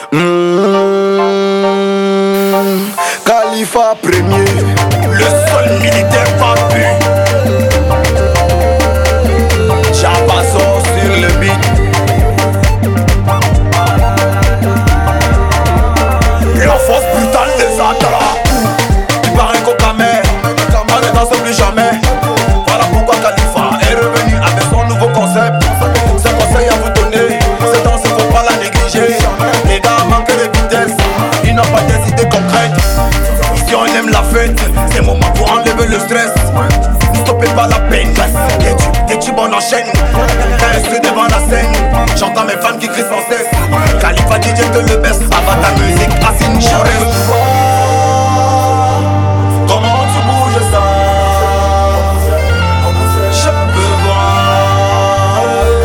Khalifa premier, le seul militaire vaincu. Jabazo sur le beat. La force brutale des Atala. Il paraît qu'au Camer, on ne danse plus jamais. Voilà pourquoi Khalifa est revenu avec son nouveau concept. C'est un conseil à vous donner, cette danse faut pas la négliger. Les gars manquent de vitesse, ils n'ont pas des idées concrètes. Si on aime la fête, c'est le moment pour enlever le stress. Ne stoppez pas la peine, des tubes on enchaîne. Reste devant la scène, j'entends mes fans qui crient sans cesse. Khalifa DJ te le baisse, avant ta musique, Assine Chorès. Comment tu bouges ça? Je peux voir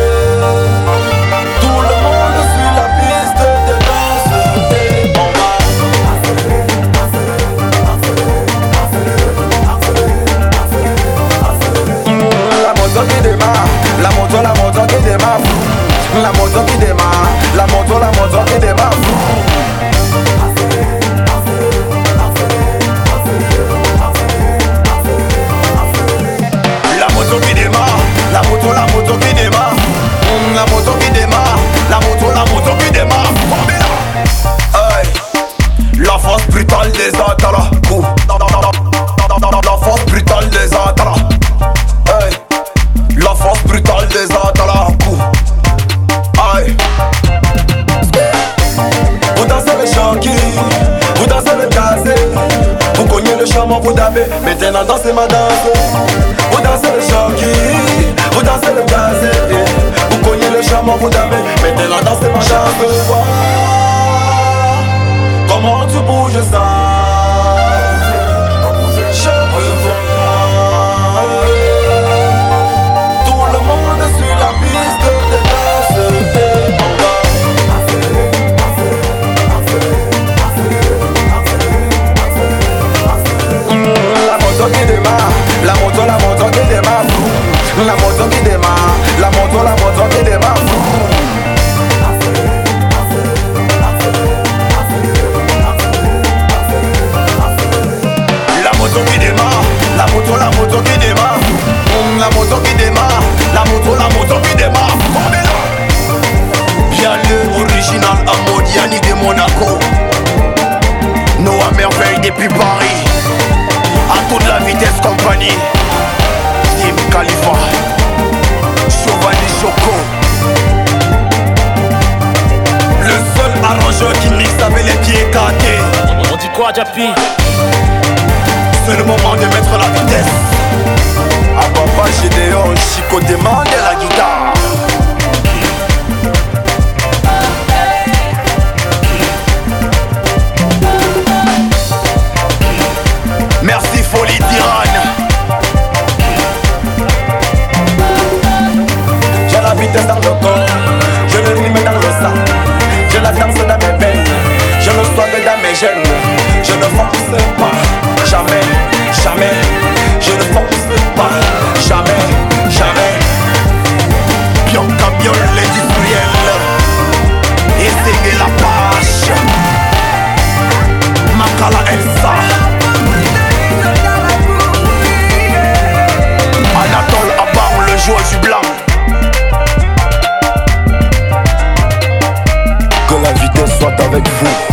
tout le monde sur la piste de danse. Et on va La moto qui démarre, la moto qui démarre. La moto qui démarre, la moto qui démarre. la moto qui démarre, la moto qui démarre. La moto qui démarre, la moto qui démarre. Hey. La force brutale des Atala. La force brutale des Atala. Hey. La force brutale des Atala. Hey. Vous dansez le chantier, vous dansez le casé. Vous cognez le chameau, vous dabez. Maintenant dansez ma danse. Vous dansez le chantier, vous dansez le casé. Vous cognez le chameau, vous dabez. Maintenant dansez ma danse. Comment tu bouges ça? Je peux voir tout le monde sur la piste de danse. Et on va La moto qui démarre, la moto qui démarre. La moto qui démarre, la moto qui démarre. la moto qui démarre, la moto qui démarre. La moto qui démarre, la moto qui démarre. Bien le original à Modiani de Monaco. Noah Merveille depuis Paris. À toute la vitesse compagnie. Team Khalifa, Giovanni Choco. Le seul arrangeur qui mixe avec les pieds écartés. On dit quoi, Japi? C'est le moment de mettre la vitesse. À papa Gédéon, Chico demande la guitare. Merci Folie Tyranne. J'ai la vitesse dans le corps, je le rythme dans le sang. J'ai la danse dans mes veines, je le swag dans mes gènes. Je ne force pas, jamais, jamais. Je ne force pas, jamais, jamais. Bianca Biol l'industriel. Essayez la page. Makala Elsa. Anatole Abar le joueur du blanc. Que la vitesse soit avec vous.